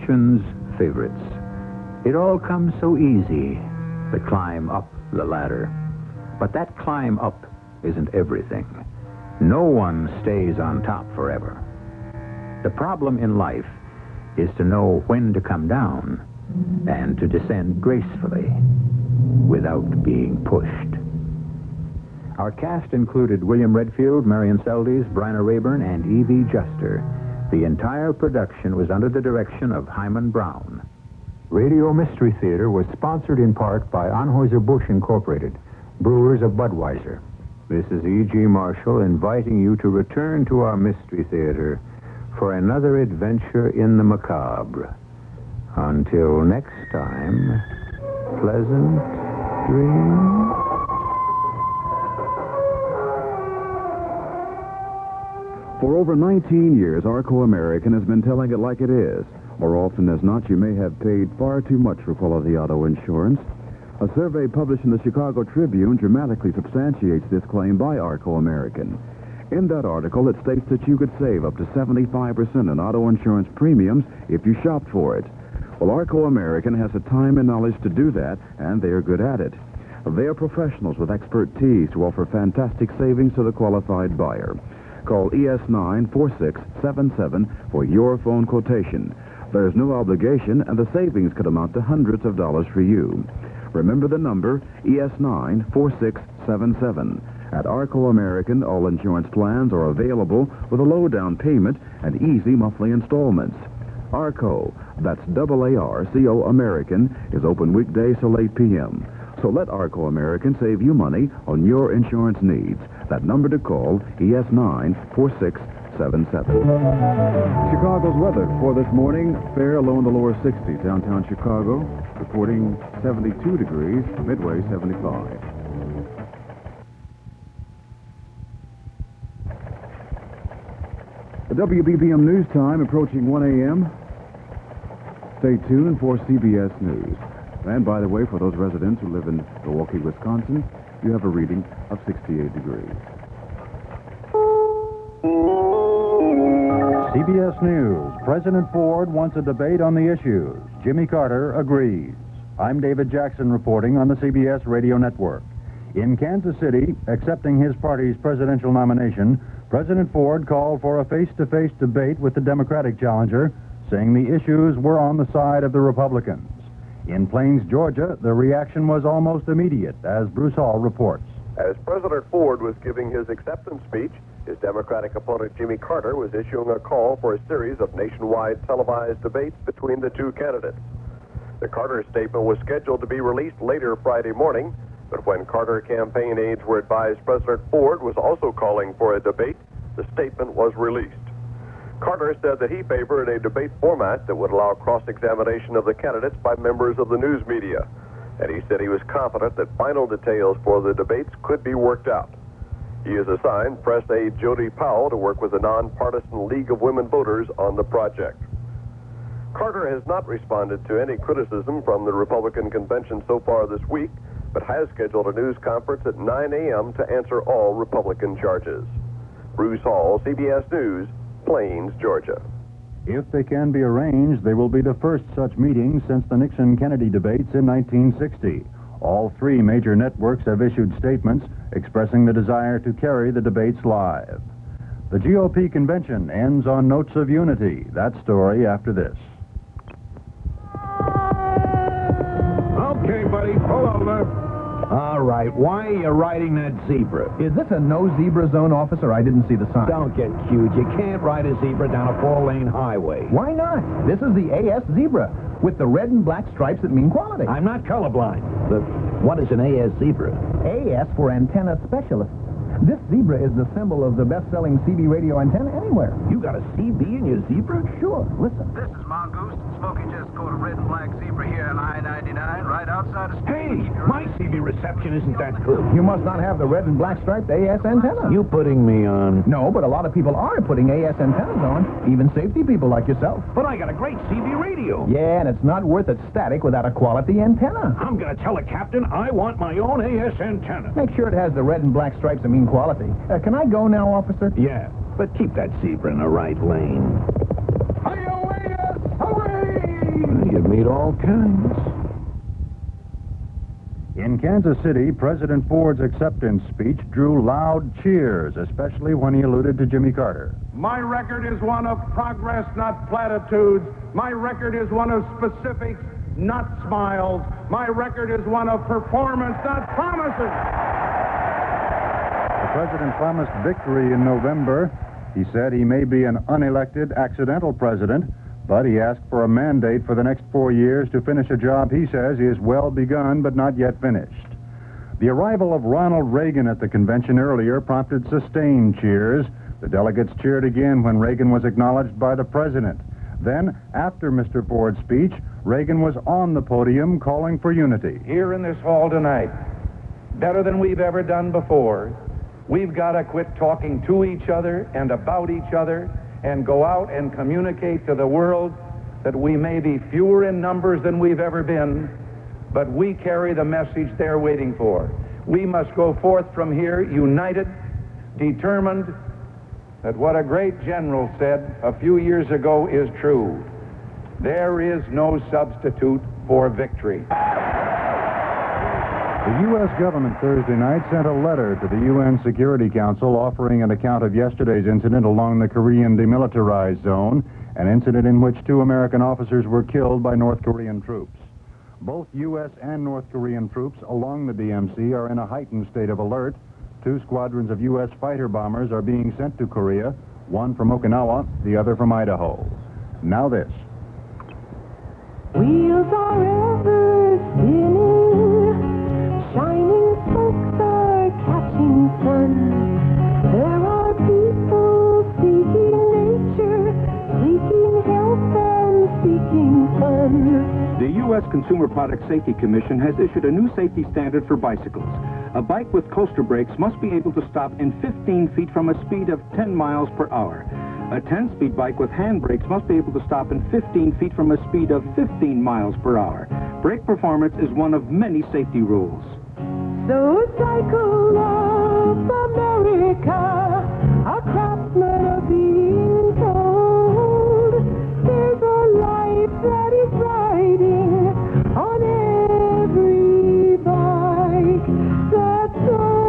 Fortune's favorites. It all comes so easy, the climb up the ladder. But that climb up isn't everything. No one stays on top forever. The problem in life is to know when to come down and to descend gracefully without being pushed. Our cast included William Redfield, Marion Seldes, Bryna Rayburn, and Evie Juster. The entire production was under the direction of Hyman Brown. Radio Mystery Theater was sponsored in part by Anheuser-Busch Incorporated, brewers of Budweiser. This is E G. Marshall inviting you to return to our Mystery Theater for another adventure in the macabre. Until next time, pleasant dreams. For over nineteen years, Arco American has been telling it like it is. More often as not, you may have paid far too much for quality auto insurance. A survey published in the Chicago Tribune dramatically substantiates this claim by Arco American. In that article, it states that you could save up to seventy-five percent in auto insurance premiums if you shopped for it. Well, Arco American has the time and knowledge to do that, and they are good at it. They are professionals with expertise to offer fantastic savings to the qualified buyer. Call E S nine four six seven seven for your phone quotation. There's no obligation, and the savings could amount to hundreds of dollars for you. Remember the number, E S nine four six seven seven. At Arco American, all insurance plans are available with a low down payment and easy monthly installments. Arco, that's double A R C O American, is open weekdays till eight p.m. So let Arco American save you money on your insurance needs. That number to call, E S nine four six seven seven. Chicago's weather for this morning, fair, low in the lower sixties. Downtown Chicago, reporting seventy-two degrees, Midway seventy-five. The W B B M news time approaching one a.m. Stay tuned for C B S News. And by the way, for those residents who live in Milwaukee, Wisconsin, you have a reading of sixty-eight degrees. C B S News. President Ford wants a debate on the issues. Jimmy Carter agrees. I'm David Jackson reporting on the C B S Radio Network. In Kansas City, accepting his party's presidential nomination, President Ford called for a face-to-face debate with the Democratic challenger, saying the issues were on the side of the Republicans. In Plains, Georgia, the reaction was almost immediate, as Bruce Hall reports. As President Ford was giving his acceptance speech, his Democratic opponent Jimmy Carter was issuing a call for a series of nationwide televised debates between the two candidates. The Carter statement was scheduled to be released later Friday morning, but when Carter campaign aides were advised President Ford was also calling for a debate, the statement was released. Carter said that he favored a debate format that would allow cross-examination of the candidates by members of the news media, and he said he was confident that final details for the debates could be worked out. He has assigned press aide Jody Powell to work with the nonpartisan League of Women Voters on the project. Carter has not responded to any criticism from the Republican convention so far this week, but has scheduled a news conference at nine a.m. to answer all Republican charges. Bruce Hall, C B S News, Plains, Georgia. If they can be arranged, they will be the first such meeting since the Nixon-Kennedy debates in nineteen sixty. All three major networks have issued statements expressing the desire to carry the debates live. The G O P convention ends on notes of unity. That story after this. Okay, buddy, pull over. All right, why are you riding that zebra? Is this a no-zebra zone, officer? I didn't see the sign. Don't get cute. You can't ride a zebra down a four-lane highway. Why not? This is the A S zebra, with the red and black stripes that mean quality. I'm not colorblind. But what is an A S zebra? A S for antenna specialist. This zebra is the symbol of the best-selling C B radio antenna anywhere. You got a C B in your zebra? Sure, listen. This is Mongoose. Smokey just caught a red and black zebra here on I ninety-nine, right outside of... Hey, my C B reception isn't that good. You must not have the red and black striped A S antenna. You putting me on? No, but a lot of people are putting A S antennas on, even safety people like yourself. But I got a great C B radio. Yeah, and it's not worth it static without a quality antenna. I'm going to tell the captain I want my own A S antenna. Make sure it has the red and black stripes that mean quality. Uh, can I go now, officer? Yeah, but keep that zebra in the right lane. Hi-yo, A S! Away! You meet all kinds. In Kansas City, President Ford's acceptance speech drew loud cheers, especially when he alluded to Jimmy Carter. My record is one of progress, not platitudes. My record is one of specifics, not smiles. My record is one of performance, not promises. The president promised victory in November. He said he may be an unelected, accidental president, but he asked for a mandate for the next four years to finish a job he says is well begun but not yet finished. The arrival of Ronald Reagan at the convention earlier prompted sustained cheers. The delegates cheered again when Reagan was acknowledged by the president. Then, after Mister Ford's speech, Reagan was on the podium calling for unity. Here in this hall tonight, better than we've ever done before, we've got to quit talking to each other and about each other and go out and communicate to the world that we may be fewer in numbers than we've ever been, but we carry the message they're waiting for. We must go forth from here united, determined that what a great general said a few years ago is true. There is no substitute for victory. The U S government Thursday night sent a letter to the U N Security Council offering an account of yesterday's incident along the Korean demilitarized zone, an incident in which two American officers were killed by North Korean troops. Both U S and North Korean troops along the D M C are in a heightened state of alert. Two squadrons of U S fighter bombers are being sent to Korea, one from Okinawa, the other from Idaho. Now this. Wheels are ever spinning, shining spokes are catching sun. There are people seeking nature, seeking health and seeking fun. The U S Consumer Product Safety Commission has issued a new safety standard for bicycles. A bike with coaster brakes must be able to stop in fifteen feet from a speed of ten miles per hour. A ten-speed bike with hand brakes must be able to stop in fifteen feet from a speed of fifteen miles per hour. Brake performance is one of many safety rules. So cycle of America, our craftsmen are being told. There's a life that is riding on every bike that's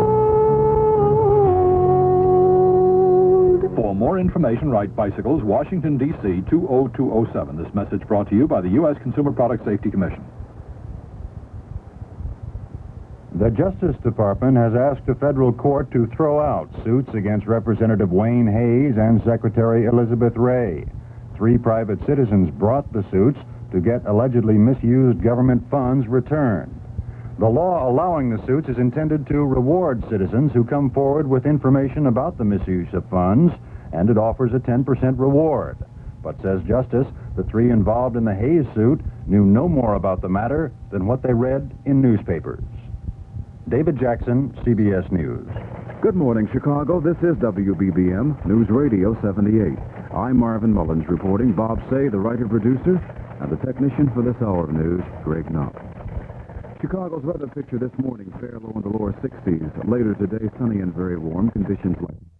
sold. For more information, write Bicycles, Washington, D C two oh two oh seven. This message brought to you by the U S Consumer Product Safety Commission. The Justice Department has asked a federal court to throw out suits against Representative Wayne Hayes and Secretary Elizabeth Ray. Three private citizens brought the suits to get allegedly misused government funds returned. The law allowing the suits is intended to reward citizens who come forward with information about the misuse of funds, and it offers a ten percent reward. But, says Justice, the three involved in the Hayes suit knew no more about the matter than what they read in newspapers. David Jackson, C B S News. Good morning, Chicago. This is W B B M News Radio seventy-eight. I'm Marvin Mullins reporting. Bob Say, the writer-producer, and the technician for this hour of news, Greg Knopp. Chicago's weather picture this morning, fair low in the lower sixties. Later today, sunny and very warm. Conditions like...